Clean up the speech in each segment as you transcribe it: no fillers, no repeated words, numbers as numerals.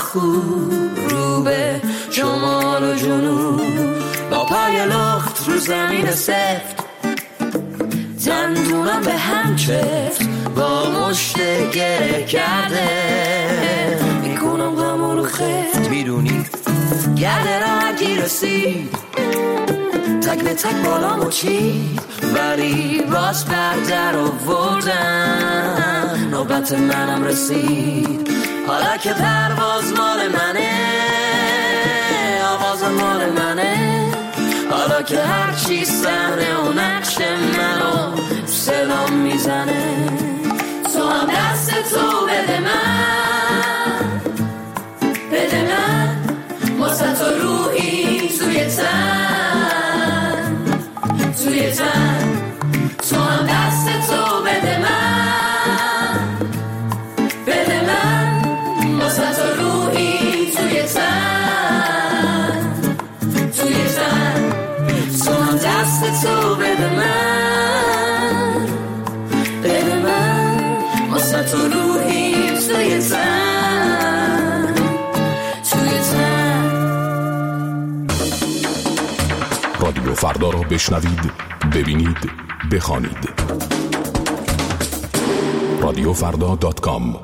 خوب رو به شمال و جنوب، با پای لخت رو زمین سفت، دندونم به هم چفت، با مشت گره کرده میکنم غم رو خفت. میدونی گرده را هرکی رسید تک به تک بالامو چید، ولی باز بردر آوردم نوبت منم رسید. حالا که پرواز مال منه، آواز مال منه، حالا که هرچی صحنه و نقش منو صدام میزنه، تو هم دست تو بده من، بده من واسه تو روحی توی تن، توی تن، تو هم دست تو بده من، بده من واسه تو روحی توی تن، توی تن، تو هم دست تو بده من، بده من واسه تو روحی توی تن، توی تن. رادیو فردا رو بشنوید، ببینید، بخوانید. رادیوفردا.com.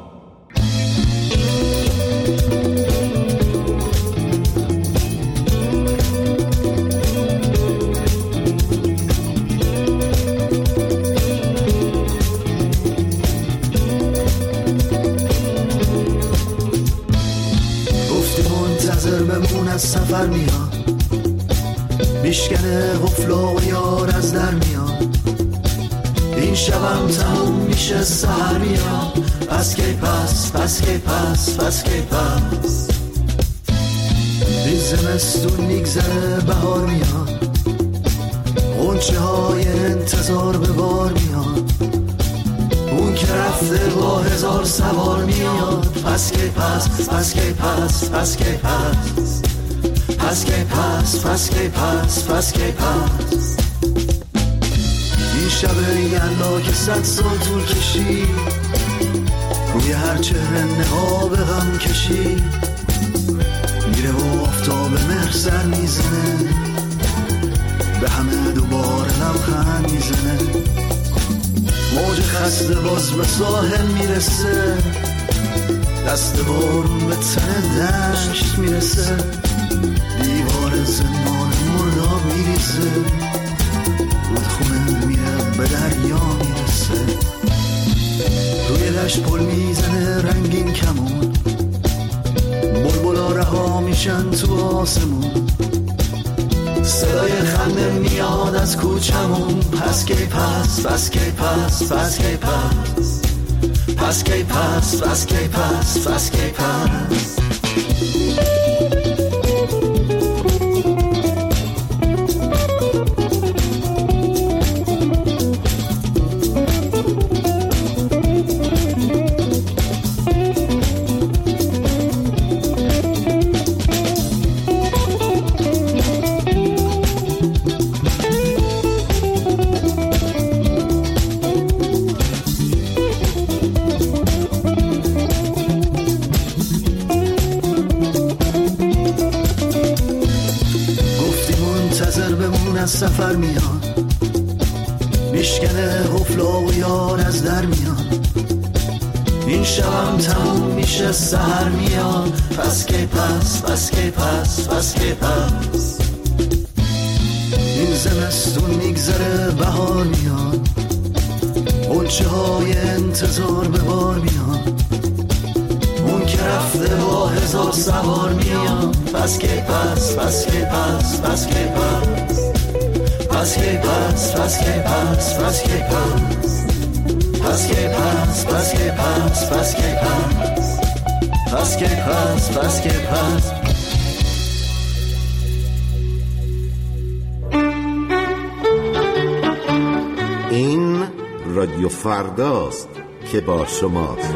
از سفر میاد، بیشکنه غفلا و یار از در میاد، این شبم تموم میشه سهر میاد، پس کی پس، پس کی پس، پس کی پس، این زمستون میگذره بهار میاد، غنچه های انتظار به بار میاد، اون که رفته با هزار سوار میاد، پس کی پس، پس کی پس، پس کی پس، پس کی پس، پس کی پس، پس کی پس. این شب یلا که 100 سال طول کشید، روی هر چهره نقاب غم کشید، میره و آفتاب مهر سر میزنه، به همه دوباره لبخند میزنه، موج خسته باز به ساحل میرسه، دست بارون به تن دشت میرسه، دیوار زمان مرداب میریزه، رودخونه میره به دریا میرسه، روی دشت پل میزنه رنگین کمون، بلبلا رها میشن تو آسمون، صدای خنده میاد از کوچمون، پس کی پس، پس کی پس، پس کی پس، پس کی پس، پس کی پس، پس کی پس. سفر میاد، میشکنه غفلا و یار از در میاد، این شبم تموم میشه سهر میاد، پس کی پس، پس کی پس، پس کی پس، این زمستون میگذره بهار میاد، غنچه های انتظار به بار میاد، اون که رفته با هزار سوار میاد، پس کی پس، پس کی پس، پس کی پس، پس کی پس، پس کی پس، پس کی پس، پس کی پس، پس کی پس، پس کی پس، پس کی پس، پس کی پس. این رادیو فرداست که با شماست.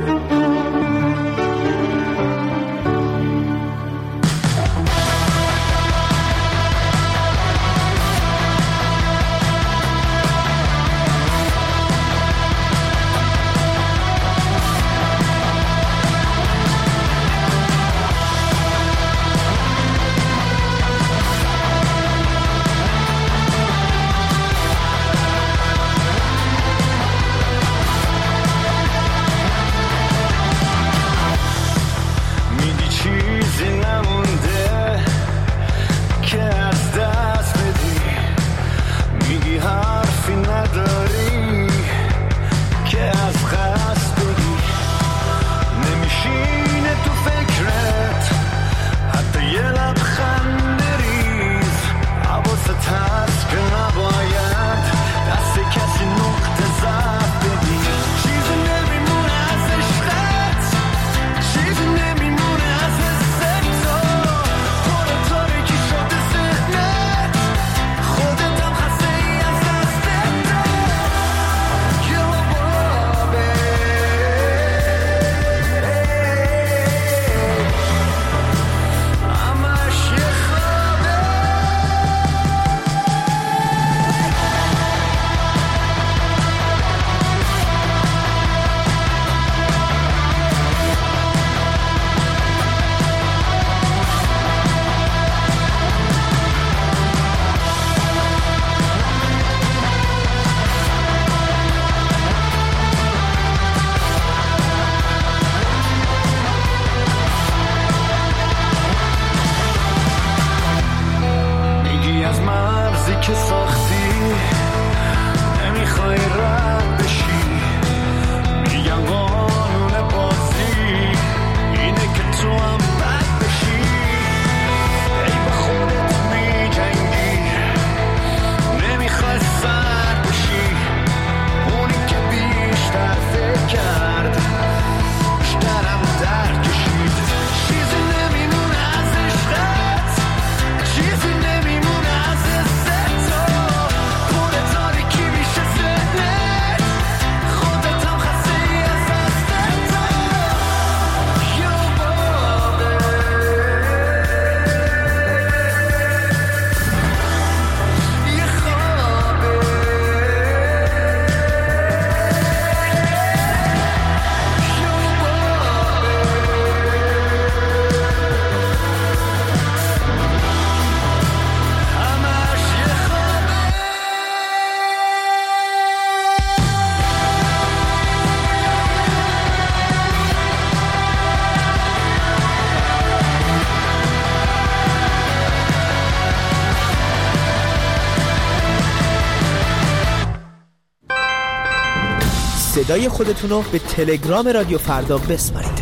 صدای خودتون رو به تلگرام رادیو فردا بسپارید.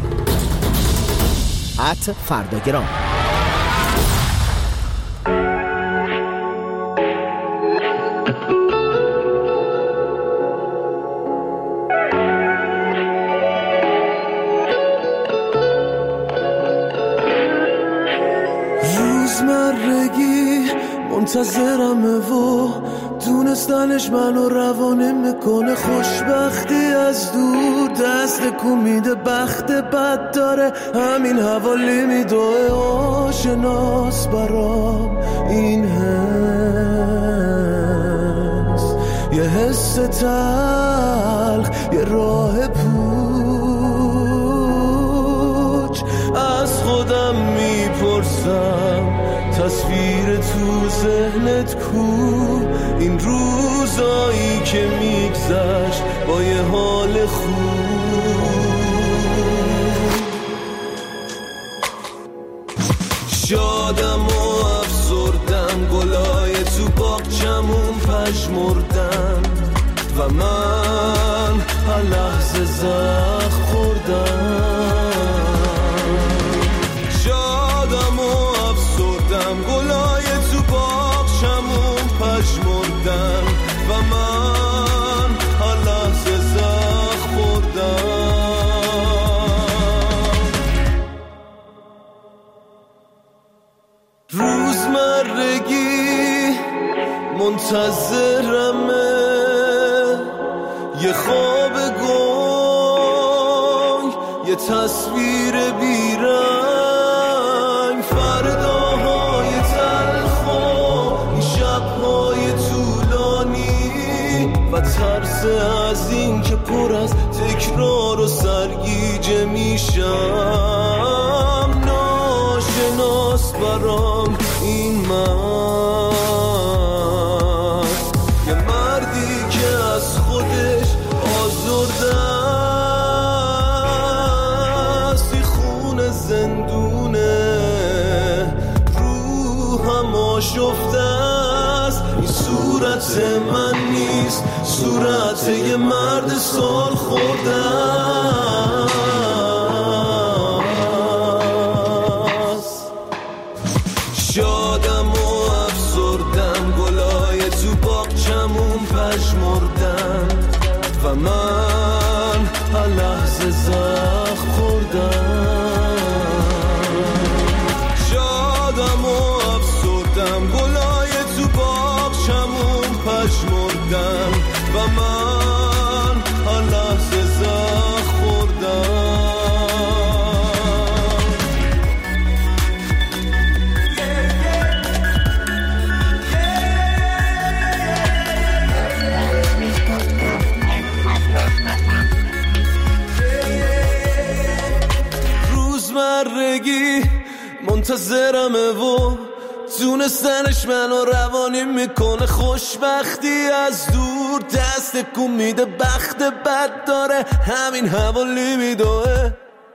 @فرداگرام. روزمرگی منتظرمه و دونستنش منو روانه میکنه، خوشبختی از دور دست کو میده، بخت بد داره همین حوالی میدوه، آشناس برام این حس، یه حس تلخ، یه راه پوچ، از خودم میپرسم تصویر تو ذهنت کو، این روزایی که میگذشت با یه حال خوب، شادم و افسردم، گلای تو باغچمون پژمردن و من هر لحظه زخم خوردم، شادم و افسردم، گلای تو باغچمون پژمردن و من هر لحظه زخم خوردم. روزمرگی منتظرمه، یه خواب گنگ، یه تصویر بیرنگ، فرداهای تلخ و این شبهای طولانی و ترس از این که پر از تکرار و سرگیجه میشم، ناشناس برام این مرد، یه مردی که از خودش آزرده است، این خونه زندونه، روحم آشفته است، این صورت من نیست، صورت یه مرد سال خورده است. شادم و افسردم، گلای تو باغچمون پژمردن و من هر لحظه زخم خوردم، شادم و افسردم، گلای تو باغچمون پژمردن و من هر لحظه زخم خوردم. روزمرگی منتظرمه و دونستنش منو روانی میکنه، خوشبختی از دور دست کو میده، بخت بد داره همین حوالی میدوه.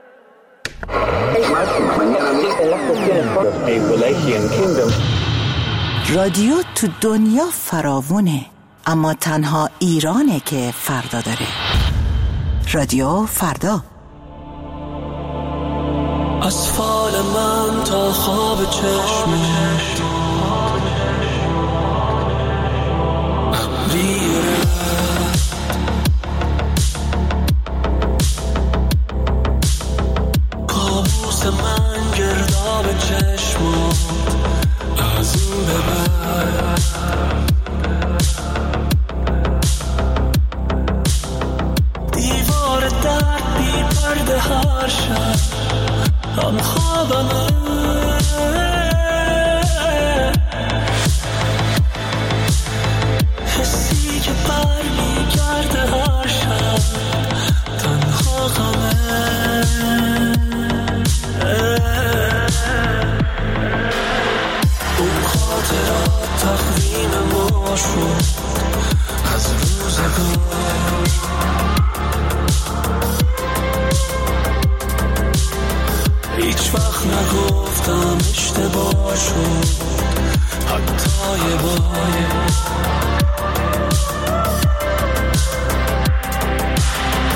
رادیو تو دنیا فراوونه، اما تنها ایرانه که فردا داره. رادیو فردا. از فال من تا خواب چشمت ابریره، کابوس من گرداب چشمت از این به بعد، دیوار درد بی پرده هر شب هم خوابمه، حسی که بر میگرده هر شب تنها غمه، اون خاطرات تقویم ما شد از روزگار، هیچ وقت نگفتم اشتباه شد حتی یه بار،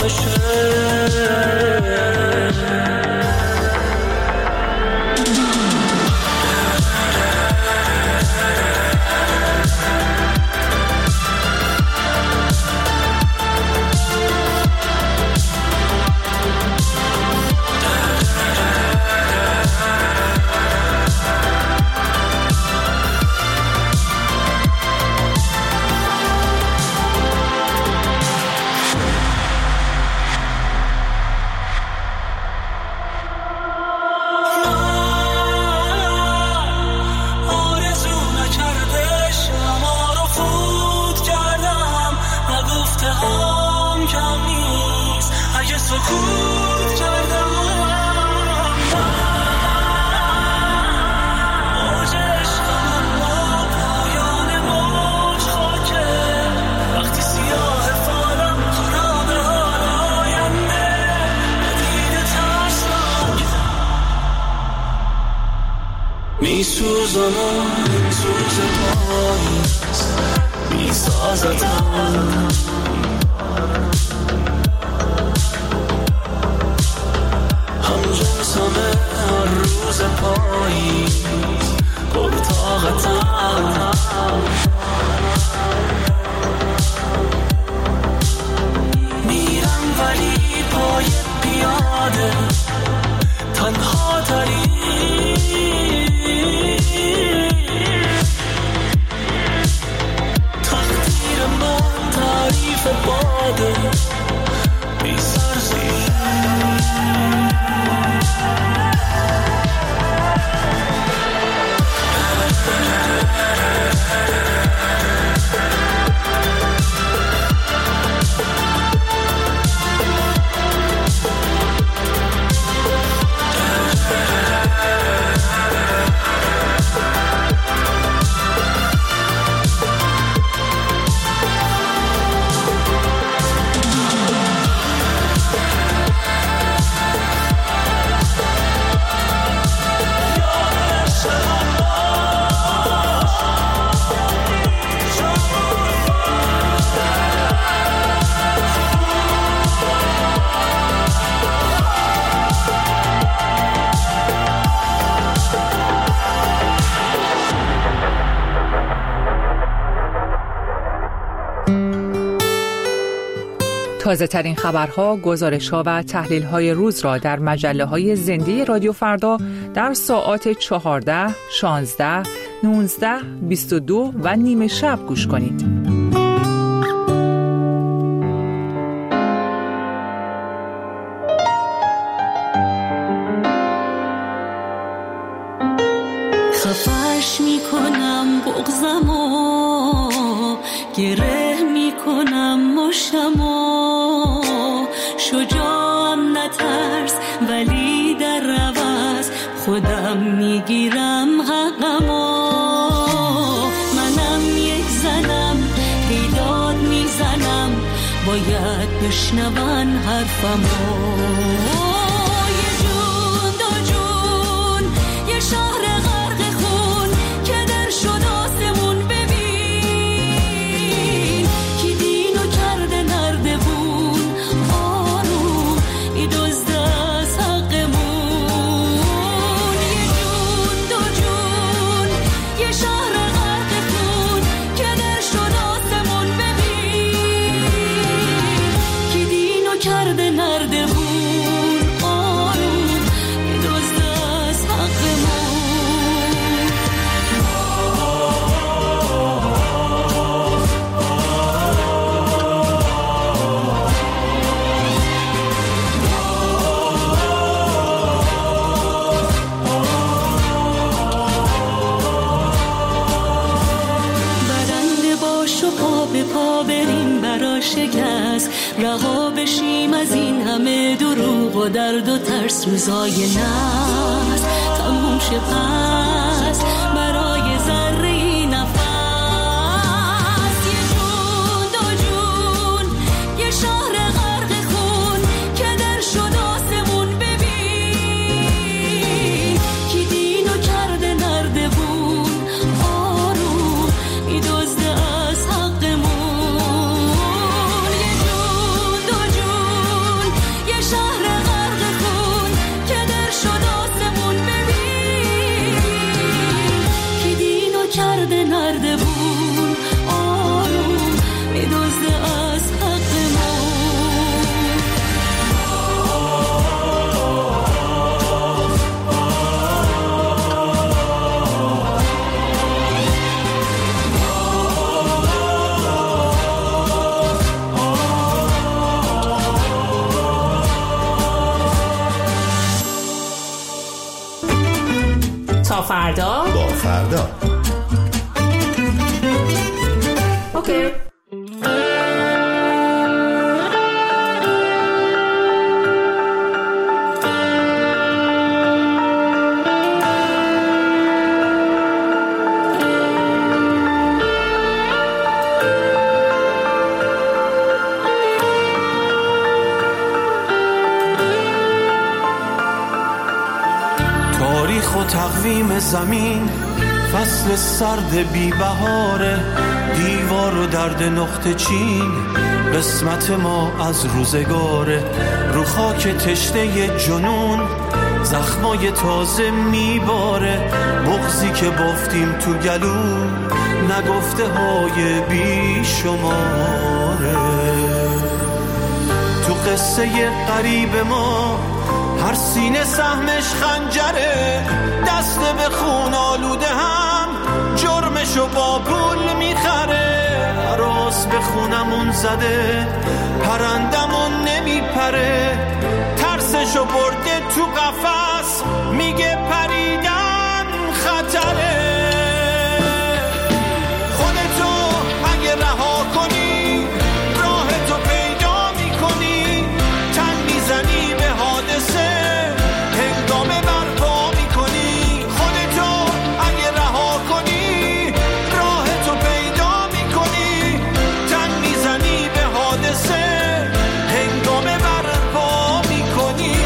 میسوزم سوز پاییز میسازدم همجنسم هر روز پاییز پرطاقتم میرم ولی پای پیاده تنها تری تقدیر من تعریف باده بی سرزی تازه ترین خبرها، گزارش‌ها و تحلیل‌های روز را در مجله‌های زنده رادیو فردا در ساعات 14، 16، 19، 22 و نیمه شب گوش کنید. خفش میکنم بغضمو، گره میکنم مشتمو، شجاعم نترس ولی در عوض خودم میگیرم حقمو. منم یک زنم بیداد میزنم، باید بشنون حرفمو. یه جون دو جون یه شهر غرق خون که در شد آسمون ببین، کی دینو کرده نردبون آروم ای دزد از حقمون. یه جون دو جون یه شهر غرق خون که در شد آسمون ببین، کی دینو کرده نردبون آروم ای دزد از حقمون. برنده باش و پا به پا بریم برا شکست، رها بشیم از این همه دروغ و درد و ترس. روزای نست تموم شه پس برای ذره نفس. یه جون دو جون یه شهر غرق خون که در شد آسمون ببین، کی دینو کرده نردبون آروم ای دزد از حقمون. یه جون دو جون فردا با فردا. اوکی. تاریخ و تقویم زمین فصل سرد بی بهاره، دیوار و درد نقطه چین قسمت ما از روزگاره. رو خاک تشنه جنون زخمای تازه میباره، بغضی که بافتیم تو گلو نگفته های بی شماره. تو قصه قریب ما هر سینه سهمش خنجره، دست به خون آلوده هم جرمشو با پول میخره. راست به خونمون زده پرندمون نمیپره، ترسشو برده تو قفس میگه پریدن خطره. خودتو اگه رها کنی راهتو پیدا میکنی، تن میزنی به حادثه هنگامه برپا میکنی. خودتو اگه رها کنی راهتو پیدا میکنی، تن میزنی به حادثه هنگامه برپا میکنی.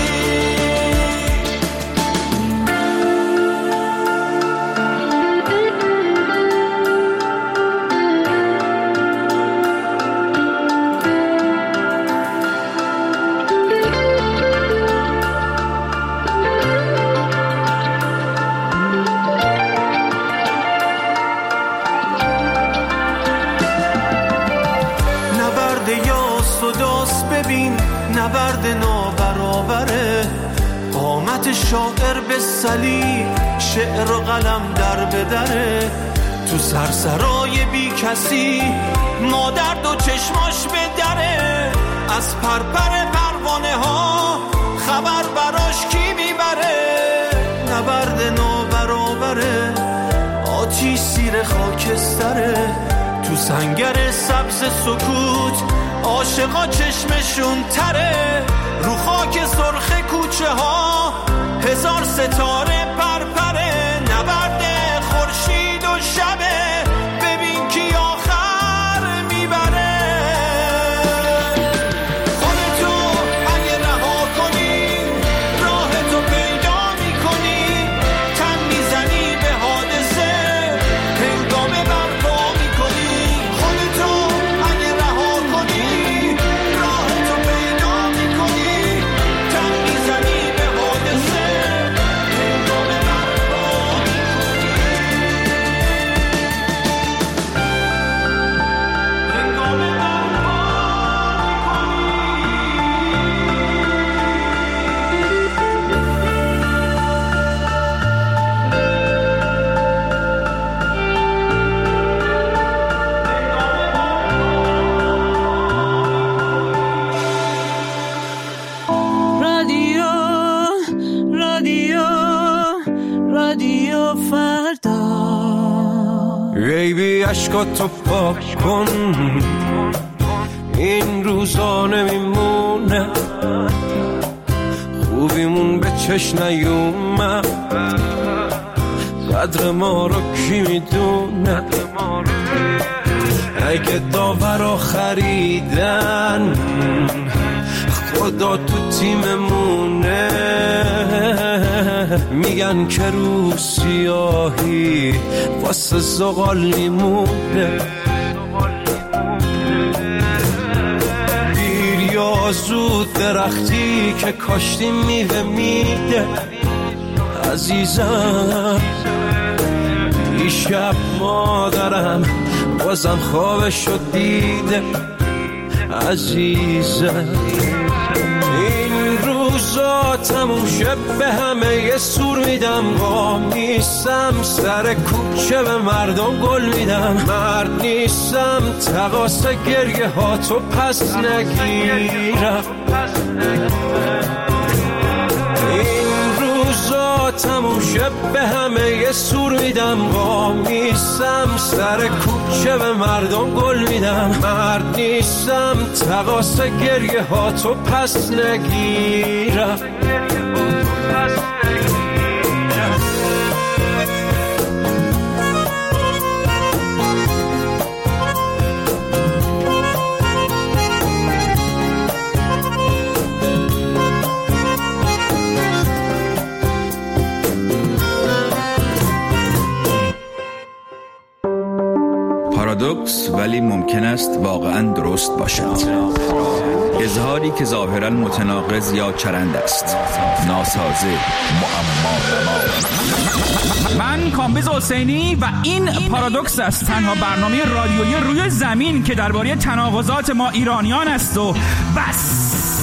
ببین نبرد نابرابره، قامت شاعر به صلیب شعر و قلم در بدره. تو سرسرای بی کسی مادر دو چشماش به دره، از پرپر پروانه ها خبر براش کی میبره. نبرد نابرابره، آتیش سیر خاکستره. تو سنگر سبز سکوت عاشقا چشمشون تره، رو خاک سرخ کوچه ها هزار ستاره پرپره. نبرد خورشید و شبه، ببین کی آخر میبره. خودتو اگه رها کنی راهتو پیدا میکنی، تن میزنی به حادثه هنگامه برپا میکنی. خودتو اگه رها کنی راهتو پیدا میکنی، تن میزنی به حادثه هنگامه برپا میکنی. هنگامه برپا رادیو فردا. بیبی عشقاتو پاک کن، این روزا نمیمونه، خوبیمون به چشم نیومد، قدر ما رو کی میدونه. اگه داورا خریدن خدا تو تیممونه، میگن که رو سیاهی واسه زغال میمونه. دیر یا زود درختی که کاشتی میوه میده. عزیزم دیشب مادرم بازم خوابشو دیده. عزیزم این روزا تموم شد به همه یه سور میدم، قام نیستم سر کوچه به مردم گل میدم، مرد نیستم تقاس گریه ها تو پس نگیرم. این روزا تموم شد به همه یه میدم، قامیسم سر کوچه به مردم گل میدم. مرد نیستم تقاس گریه ها تو پس نگیرم. پارادوکس ولی ممکن است واقعاً درست باشد. اظهاری که ظاهراً متناقض یا چرند است، ناسازه، معما. من کامبیز حسینی و این پارادوکس است، تنها برنامه رادیویی روی زمین که درباره تناقضات ما ایرانیان است و بس.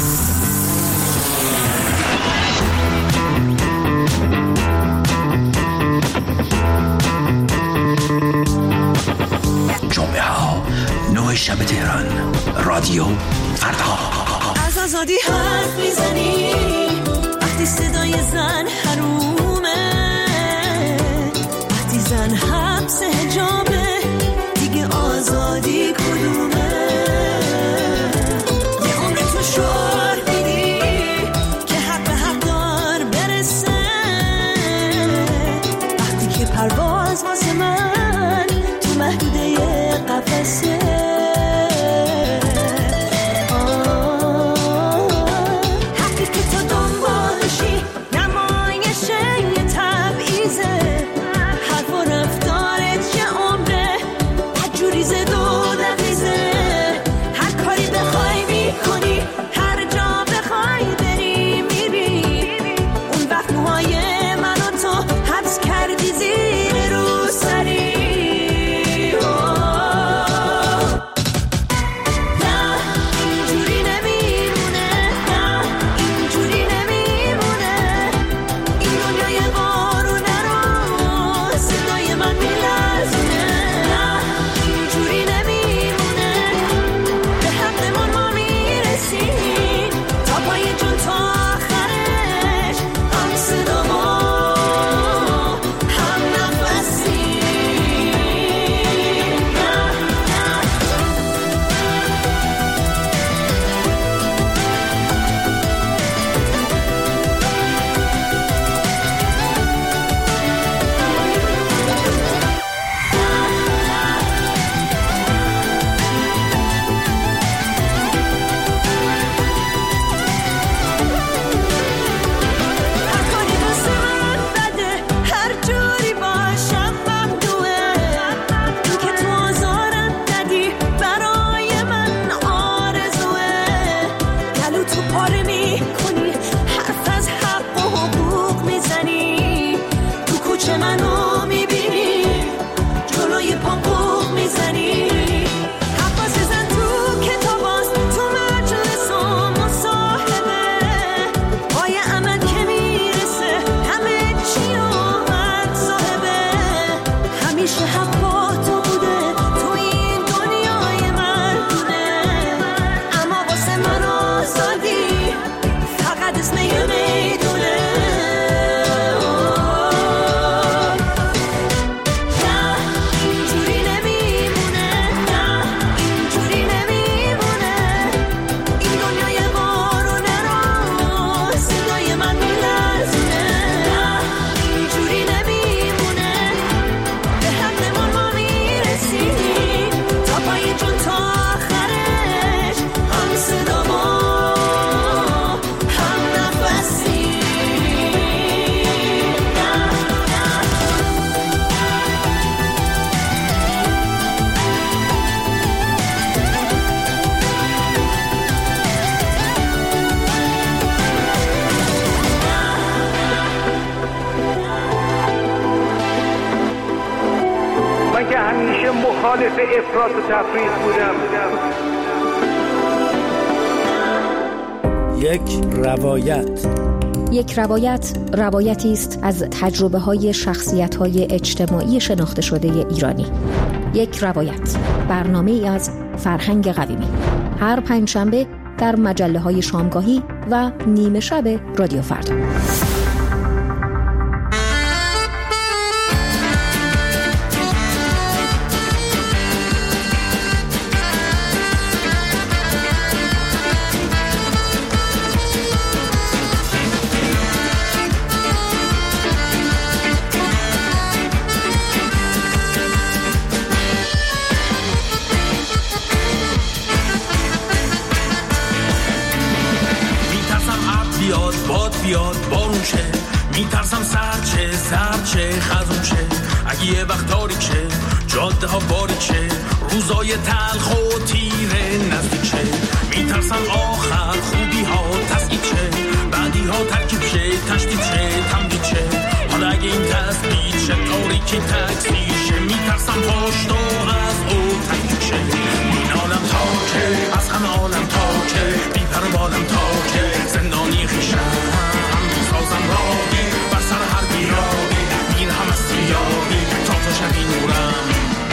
جمعه ها 9 شب تهران، رادیو فردا. از آزادی حرف میزنی وقتی صدای زن حرومه، وقتی زن حبس حجابه دیگه آزادی کدومه؟ یه عمر تو شعار میدی که حق به حق دار برسه، وقتی که پرواز واسه من تو محدوده قفسه. حقی که تو دنبالشی نمایشه یه تبعیزه، حرف و رفتارت یه عمره بدجوری زد و دقیزه. هر کاری بخوای میکنی، هر جا بخوای بری میری، اون وقت موهای من و تو حبس کردی زیر رو سری. مخالف افراط و تفریط بودم. یک روایت روایتی است از تجربه‌های شخصیت‌های اجتماعی شناخته شده ایرانی. یک روایت، برنامه‌ای از فرهنگ قویمی، هر پنجشنبه در مجله‌های شامگاهی و نیمه شب رادیو فردا. بیاد بارون شه، میترسم سرد شه زرد شه خزون شه. اگه یه وقت تاریک شه جاده ها باریک شه، روزای تلخ و تیره نزدیک شه. میترسم آخر خوبی ها تسکیت شه، بعدی ها ترکیب شه تشدید شه تمدید شه. حالا اگه این تثبیت شه تاریکی تکثیر شه، میترسم پشت و از او تکیب شه. این عالم تا که از همه عالم تا که بی پر و بالم تا که زندانی خیشم میسازم راهی بر سر هر بیراهی، میرهم از سیاهی تا تو شبی نورم.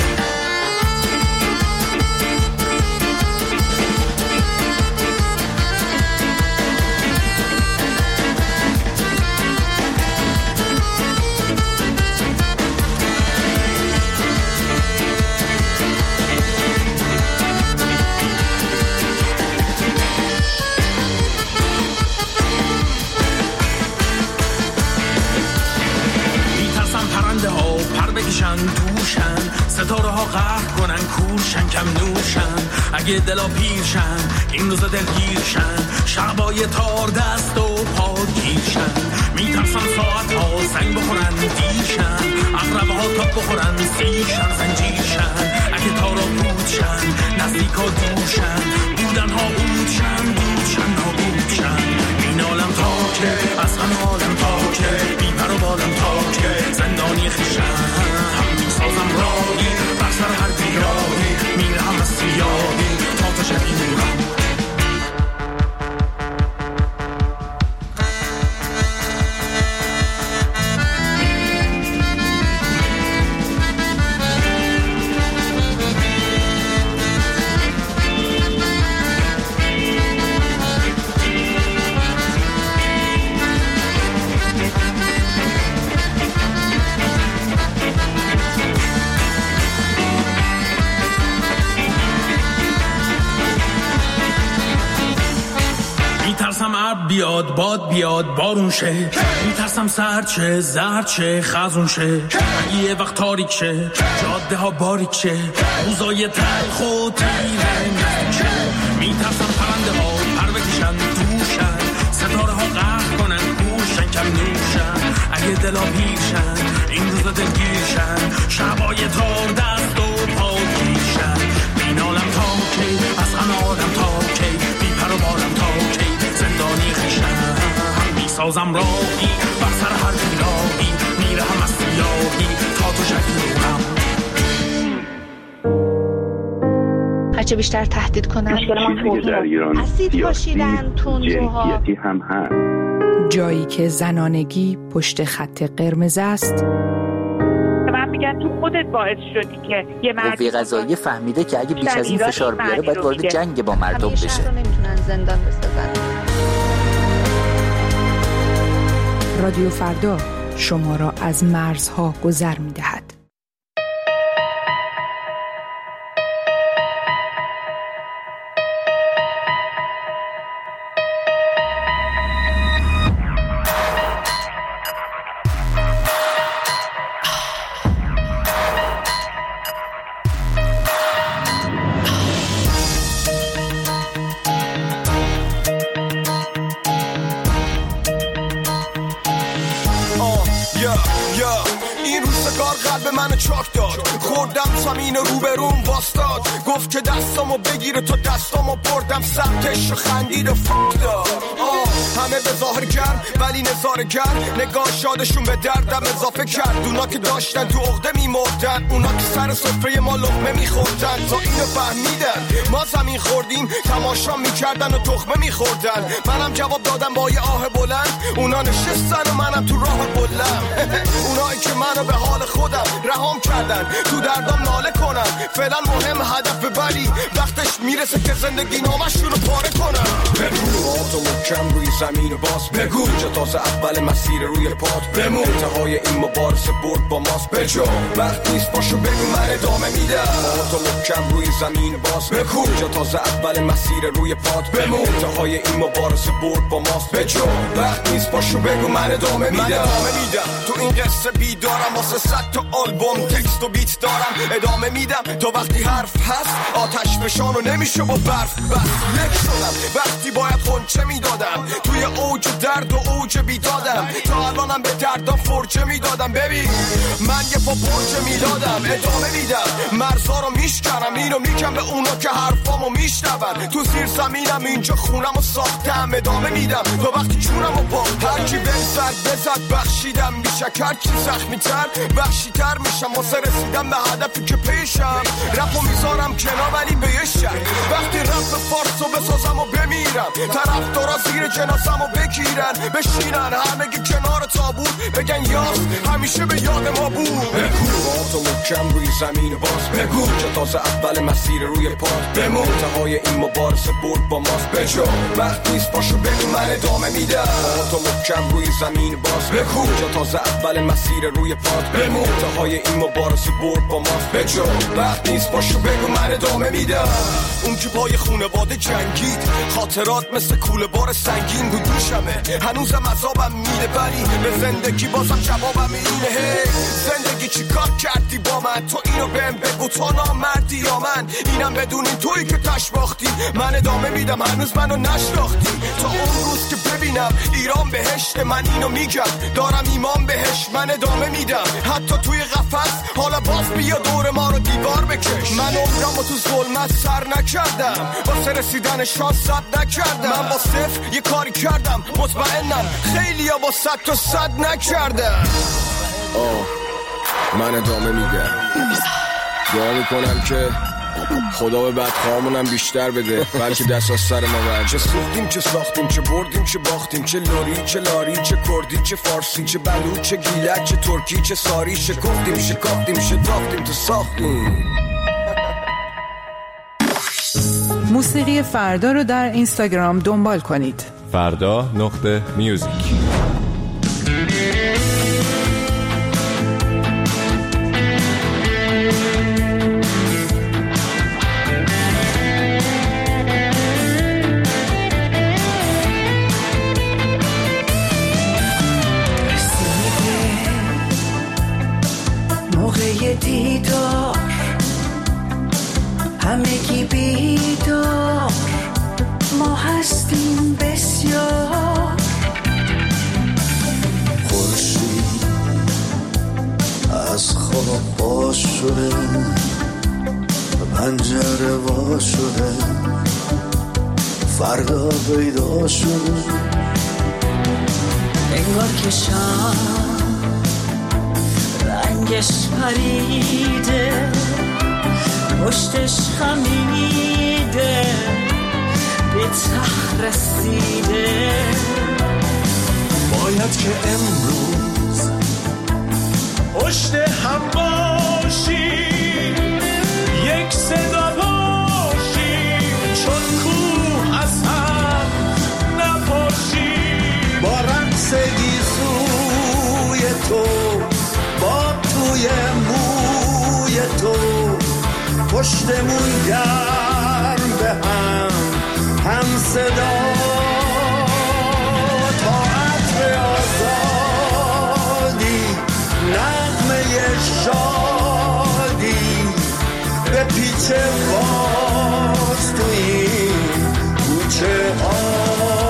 دوشن ستاره ها قهر کنن کورشن کم نوشن. اگه دلا پیرشن این روزا دلگیرشن، شبای تار دست و پا گیرشن. میترسن ساعت ها سنگ بخورن دیرشن، اقربه ها تاب بخورن سیرشن زنجیرشن. اگه تارا بودشن نزدیک ها دورشن، بودن ها بودشن بودشن نابودشن. این عالم تا که از همه عالم تا که بی پر و بالم تا که زندانی خیشن میسازم راهی بر سر هر بیراهی، میرهم از سیاهی تا تو شبی نورم. میترسم عرب بیاد باد بیاد بارون شه، میترسم سرد شه زرد شه خزون شه. اگه یه وقت تاریک شه جاده ها باریک شه، روزای تلخ و تیره نزدیک شه. میترسم پرنده ها پر بکشن دوشن، ستاره ها قهر کنن گوشن کم نوشن. اگه دلا پیرشن این روزا دلگیرشن، شبای تار دست و پا گیرشن. این عالم تا کی از همه عالم تا کی بی پر و بالم تا کی زندانی خیشم میسازم راهی بر سر هر بیراهی، میرهم از سیاهی تا تو شبی نورم. هرچه بیشتر تهدید کنن چیزی در ایران اسید پاشیدن تندروها جنسیتی هم هست. جایی که زنانگی پشت خط قرمز است. من میگم تو خودت باعث شدی که یه قوه قضاییه فهمیده که اگه بیش از این فشار بیاره باید وارد جنگ با مردم بشه. همیشه رو نمیتونن زندان بسازن. رادیو فردا شما را از مرزها گذر می‌دهد. این روزگار قلب من چاک داد، خوردم زمین روبروم واستاد، گفت که دستامو بگیره تو دستامو بردم سمتش و خندید و فک داد. همه به ظاهر گرم ولی نظاره گرم، نگاه شادشون به دردم اضافه کرد. اونا که داشتن تو عقده میمردن، اونا که سر سفره ما لقمه میخوردن. تا اینو فهمیدن ما زمین خوردیم، تماشا میکردن و تخمه میخوردن. منم جواب دادم با یه آه بلند، اونا نشستن و منم تو راه بلند. اونایی که منو به حال خودم رهام کردن، تو دردام ناله کنن. فعلا مهم هدف ببری، وقتش میرسه که زندگی نامشون رو پاره کنن. تو محکم روی زمین باز بگو، اینجا تازه اول مسیر روی پات بمون. انتهای این مبارزه برد با ماست بجا، وقت نیست باشو بگو من ادامه میدم. تو محکم روی زمین باز بگو، اینجا تازه اول مسیر روی پات بمون. انتهای این مبارزه برد با ماست بجا، وقت نیست باشو بگو من ادامه میدم. تو این قصه بیدارم واسه 100 تا آلبوم تکست و بیت دارم، ادامه میدم تا وقتی حرف هست. آتش فشانو نمیشه با برف بس لک شدم، وقتی باید خونچه میدادم دادم، توی اوج درد و اوج بیدادم، تا الانم به دردم فرجه میدادم. ببین من یه پا برج میلادم، ادامه میدم مرزا رو میشکنم، اینو میگم به اونا که حرفامو میشنون. تو زیر زمینم اینجا خونمو ساختم، ادامه میدم تا وقتی جونمو باختم. هرکی بزد بخشیدم، میشه هرچی زخمی تر بخشی تر میشم واسه رسیدم به هدفی که پیشم. رپو میذارم کنار ولی به یه شک، وقتی رپ فارسو بسازم و بمیرم، طرفدارا زیر جنازمو بگیرن بشینن همگی کنار تابوت بگن یاس همیشه به یاد ما بود. بگو تو محکم روی زمین باز، بگو که تازه اول مسیر روی پات به منتهای این مبارزه برد با ماست. بجو وقت نیست باشو بگو من ادامه میدم. تو محکم روی زمین باز، بگو که تازه اول مسیر روی پات به منتهای این مبارزه برد با ماست. بجو وقت نیست باشو بگو من ادامه میدم. اون که پای خونواده جنگید، خاطرات مثل کوله بار سنگین رو دوشمه، هنوزم عذابم میده ولی به زندگی بازم جوابم اینه. هی زندگی چی کار کردی با من؟ تو اینو بهم بگو تو نامردی یا من؟ اینم بدونین تویی که تش باختی، من ادامه میدم هنوز منو نشناختی. تا اون روز که ببینم ایران بهشت، من اینو میگم دارم ایمان بهش، من ادامه میدم حتی توی قفس. حالا باز بیا دور ما رو دیوار بکش. من عمرمو تو ظلمت سر نکردم، واسه رسیدن شانس صد نکردم. من با صفر یه کاری کردم، مطمئنم خیلیا با 100 تا 100 نکردم. من ادامه میدم، دعا میکنم که خدا به بدخواهمونم بیشتر بده، بلکه دست از سر ما برد. چه سوختیم چه ساختیم، چه بردیم چه باختیم، چه لوری چه لاری، چه کردی چه فارسی، چه بلوچ چه گیلک، چه ترکی چه ساری، شکفتیم شکافتیم شتافتیم تو ساختیم. موسیقی فردا رو در اینستاگرام دنبال کنید. فردا.music. موقع دیدار همگی بیدار، ما هستیم بسیار. خورشید از خواب باز شده، پنجره باز شده، فردا پیدا شده. انگار که شب رنگش پریده، پشتش خمیده، به ته رسیده. باید که امروز پشت هم باشیم، یک صدا باشیم، چون کوه از هم نپاشیم. با رقص گیسوی تو، با توی موی تو، پشتمون گرم به هم صدا. تا عطر آزادی، نغمه شادی، به پیچ باز تو این کوچه ها.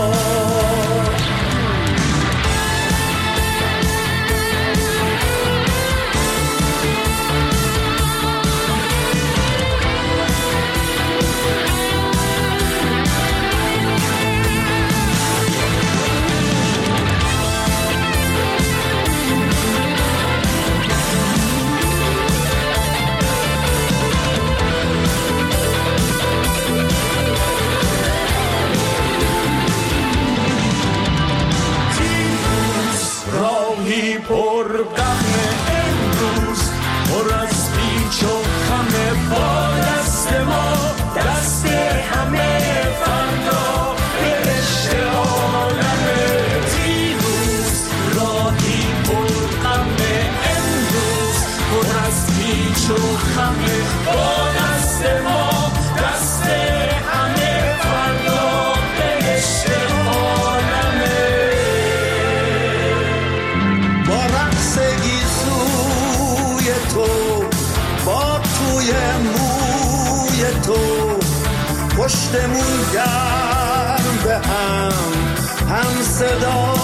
پر غم امروز، پر از پیچ و خم، با دست ما دست همه فردا برشت عالمه. دیروز راهی پر غم امروز، پر از پیچ و خم، با دست ما دست همه فردا برشت عالمه. تو با توی موی تو، پشتمون گرم به صدا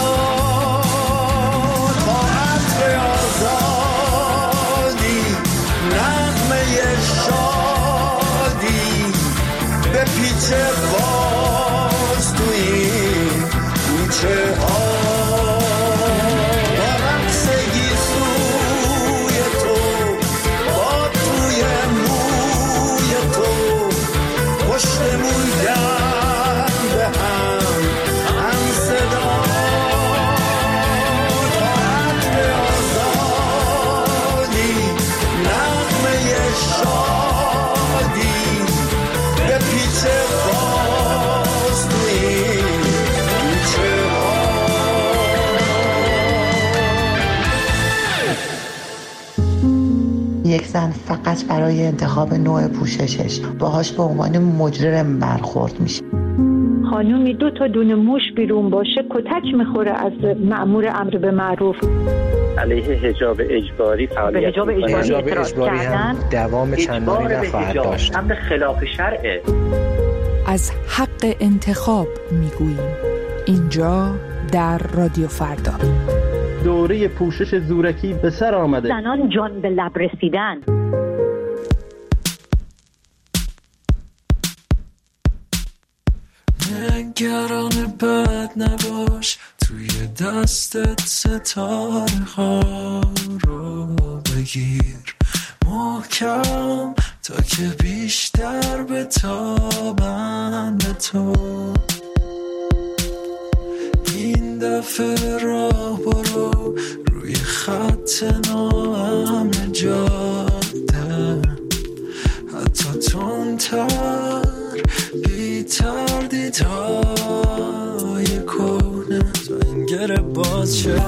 با عطر آزادی، نغمه شادی به پیچ باز توی کوچه ها، با رقص گیسوی تو، با توی موی تو، پشتمون دم به هم صدا با عطر آزادی، نغمه شادی به پیچ باز توی کوچه ها. یک زن فقط برای انتخاب نوع پوششش باهاش به عنوان مجرم برخورد میشه. خانومی 2 تا دونه موش بیرون باشه کتک میخوره از مأمور امر به معروف. علیه حجاب اجباری فعالیت به حجاب اجباری هم دوام چندانی نخواهد داشت. امر خلاف شرعه. از حق انتخاب میگوییم اینجا در رادیو فردا. دوره پوشش زورکی به سر آمده. زنان جان به لب رسیدن. نگران بد نباش، توی دستت ستاره ها رو بگیر محکم تا که بیشتر بتابن به تو. این دفعه راه برو روی خط ناامن جاده، حتی تندتر بی تردیدهای کنه تا این گره باز شه.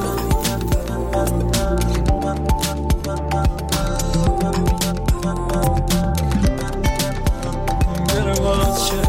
گره باز شه.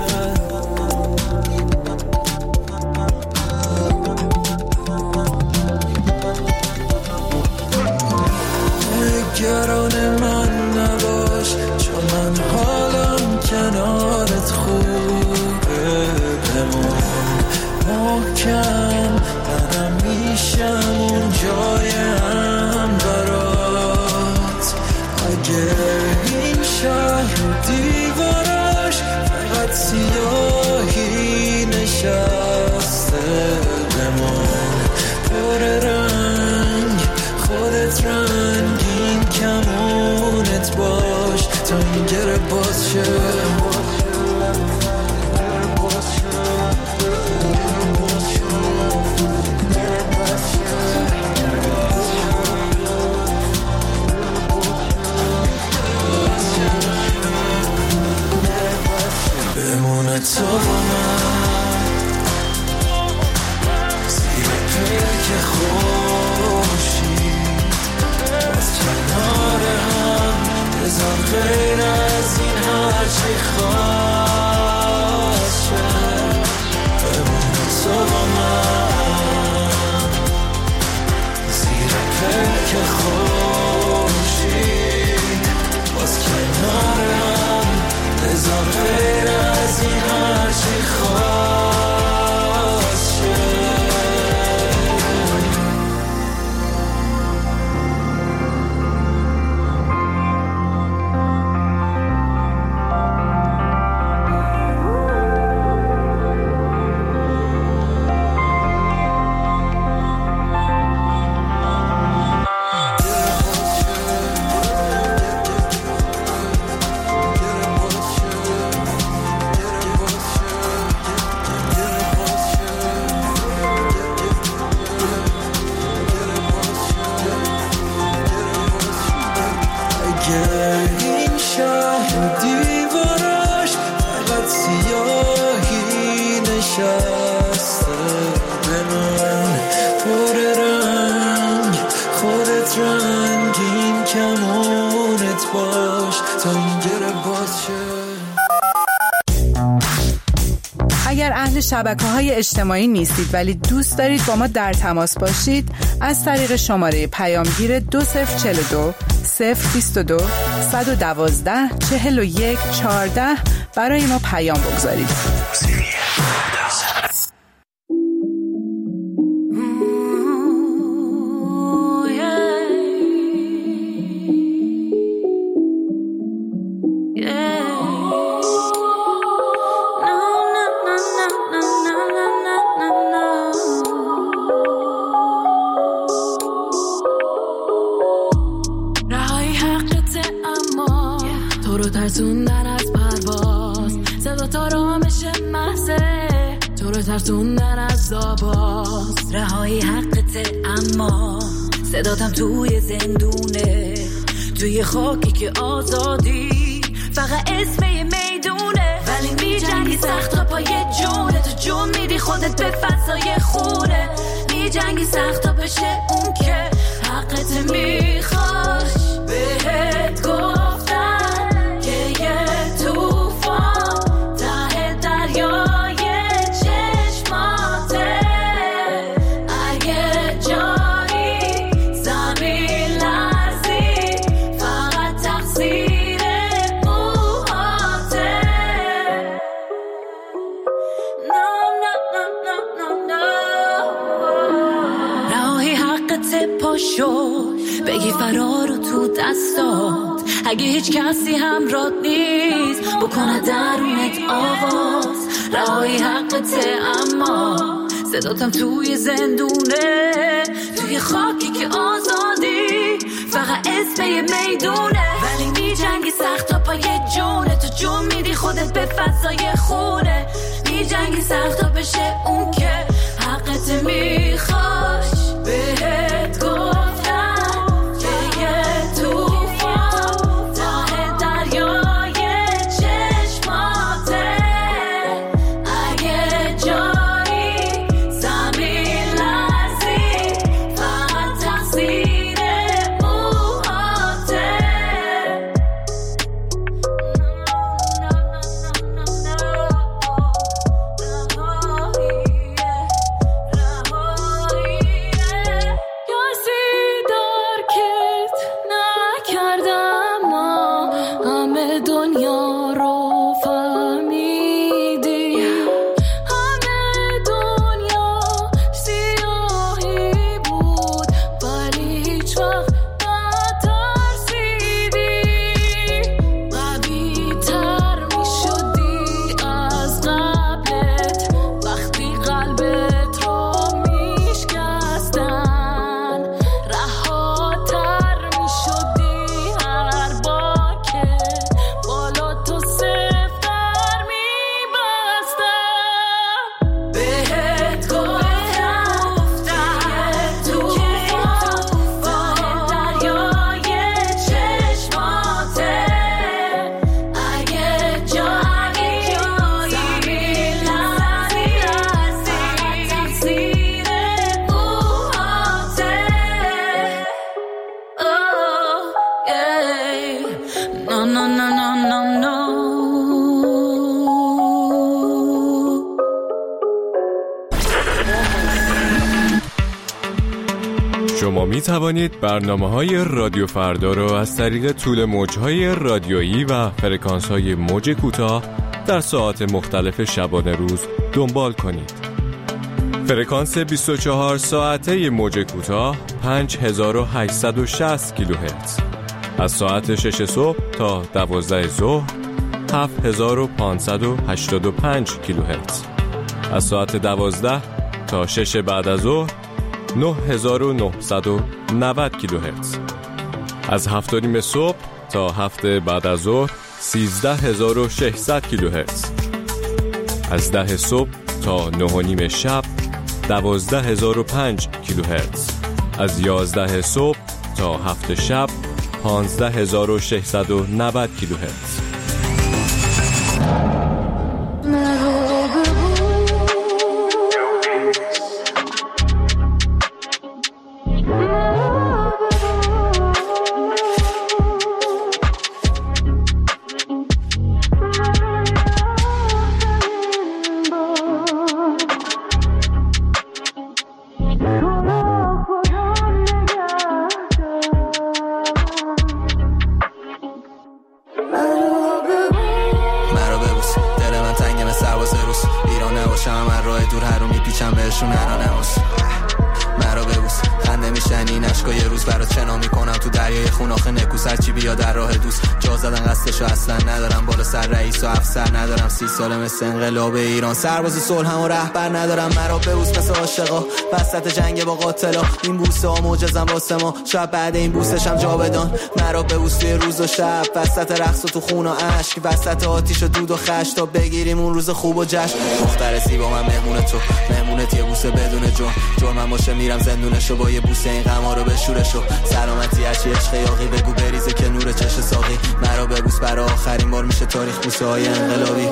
نگران من نباش، چون من حالم کنارت خوبه. بمون محکم، منم میشم اون جایم برات. اگه این شهر و دیوارش فقط سیاهی نشسته، بمون پر رنگ، خودت رنگین کمونت باش تا این گره باز شه. بمونه تو با من زیر پیک خورشید، باز کنار هم بذار غیر از این هرچی خواست شد. بمونه تو با من زیر پیک خورشید، باز کنار هم بذار غیر از این هرچی خواست شد. این شهر دیوارش فقط سیاهی نشسته، به من پر رنگ، خودت رنگین کمونت باش تا این گره باز شه. اگر اهل شبکه‌های اجتماعی نیستید ولی دوست دارید با ما در تماس باشید، از طریق شماره پیامگیر 2042 022 112 41 14 برای ما پیام بگذارید. ترسوندن از آواز، رهایی حقته اما صداتم توی زندونه، توی خاکی که آزادی فقط اسم یه میدونه، ولی میجنگی سخت تا پای جونه، تو جون میدی خودت به فضای خونه، میجنگی سخت تا بشه اون که حقت میخواش. بهت گفتن که یه توفان ته دریای چشماته، اگه جایی زمین لرزی فقط تقصیر موهاته. رهایی حقت پاشو بگی فرار رو تو دستات، اگه هیچ کسی همراهت نیست بکنه درونت آواز، رهایی حقته اما صداتم توی زندونه، توی خاکی که آزادی فقط اسم یه میدونه، ولی میجنگی سخت تا پای جونه، تو جون میدی خودت به فضای خونه، میجنگی سخت تا بشه اون که حقت میخواش. بهت گفتم که یه توفان ته دریای چشماته، اگه جایی زمین لرزی فقط تقصیر موهاته. شما می توانید برنامه‌های رادیو فردا را از طریق طول موج‌های رادیویی و فرکانس‌های موج کوتاه در ساعات مختلف شبانه روز دنبال کنید. فرکانس 24 ساعته موج کوتاه 5860 کیلوهرتز. از ساعت 6 صبح تا 12 ظهر 7585 کیلوهرتز. از ساعت 12 تا 6 بعد از ظهر 9990 کیلوهرتز. از 7:30 صبح تا 7 بعد از ظهر 13600 کیلوهرتز. از 10 صبح تا 9:30 شب 12005 کیلوهرتز. از 11 صبح تا 7 شب 15690 کیلوهرتز. داشتنی نشکا یه روز برات چنا میکنم تو دریای خون آخه نکوس هرچی بیا در راه دوست جا زدن قصدشو اصلا ندارم بالا سر رئیس و افسر ندارم 30 ساله مثل انقلاب ایران سرباز صلح و رهبر ندارم مرا ببوس مثل عاشقا وسط جنگ با قاتلا این بوسه ها معجزم واسه ما شاید بعد این بوسشم جا بدان مرا ببوس توی روز و شب وسط رقص و تو خون و اشک وسط آتیش و دود و خش تا بگیریم اون روز خوب و جشن دختر زیبا من مهمون تو مهمونت یه بوسه بدون جرمم باشه میرم زندونشو با یه بوسه این غما رو بشورشو سلامتی هرچی عشق یاقی بگو بریزه که نور چش ساقی مرا ببوس برای آخرین بار میشه تاریخ بوسه های انقلابی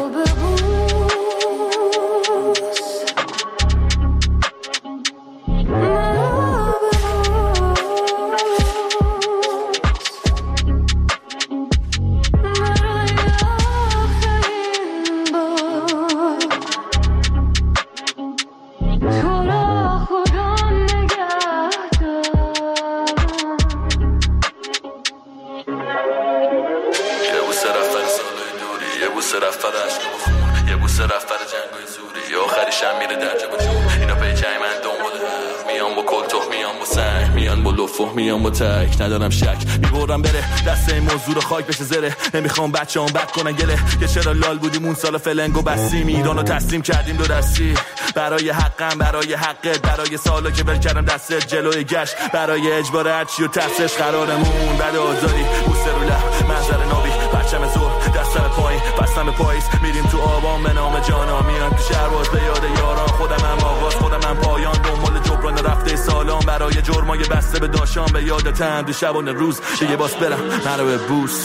میام با تک ندارم شک میبرم بره دست این موضوع رو خاک بشه زره نمیخوام بچه‌ام بد کنن گله که چرا لال بودیم اون سال فلنگو بستیم ایرانو تسلیم کردیم دو دستی برای حقم برای حقت برای سالا که ول کردم دستت جلوی گشت برای اجبار هرچی و ترسش قرارمون بعد آزادی بوسه رو لب منظر نابی پرچم زور دستم پایین بستم به پاییز میریم تو آبان به نام جانا میان تو شهرباز به یاد یاران خودم هم آغاز خودم هم پایان دنبال جبران رفته سالان برای جرمای بسته به داشان به یادتم دو شبانه روز یه باس برم مرا به بوس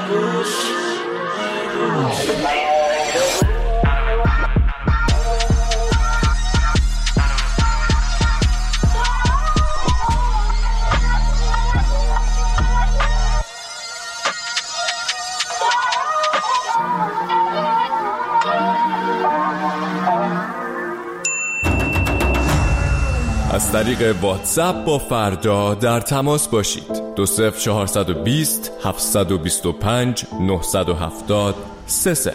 از طریق واتساپ با فردا در تماس باشید 20420 725 970 30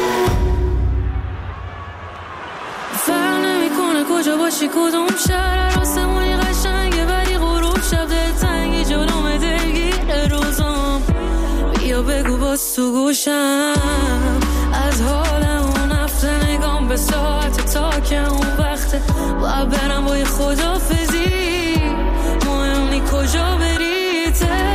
فرق نمیکنه کجا باشی کدوم شهر آسمونی قشنگه ولی غروب شب دلتنگی جلوم دلگیر روزم بیا بگو باز تو گوشم از حالم اون هفته نگام به ساعت تا که اون وقته باید برم با یه خدافزی مهم نی کجا بری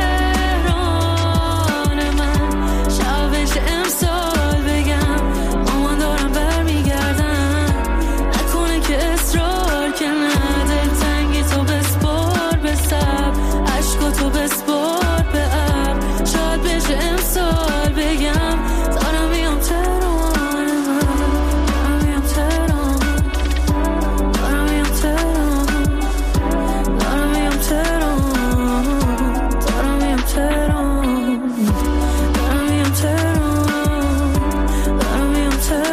تهران من شبش امسال بگم مامان دارم برمیگردم نکنه که اصرار که ندل تنگی تو بسپار به سب عشق تو بسپار به اب شاید بشه امسال بگم دارم بیام تهران من دارم بیام تهران دارم بیام تهران دارم بیام تهران دارم بیام تهران دارم بیام تهران دارم بیام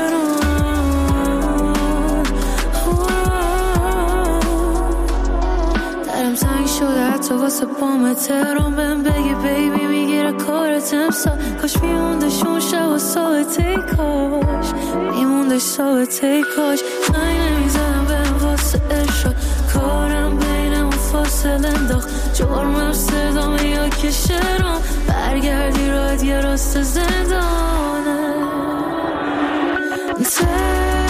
تهران درم تنگ شده حتی واسه پام تهران بهم بگی بیبی میگیره کارت امسال کاش میموندش اون شب و ساعته کاش میموندش ساعته کاش زنگ نمیزدم بهم واسه ارشاد کارم بینم و فاصله انداخت جرمم صدامه یا که شرام برگردی راحت یه راست زندانه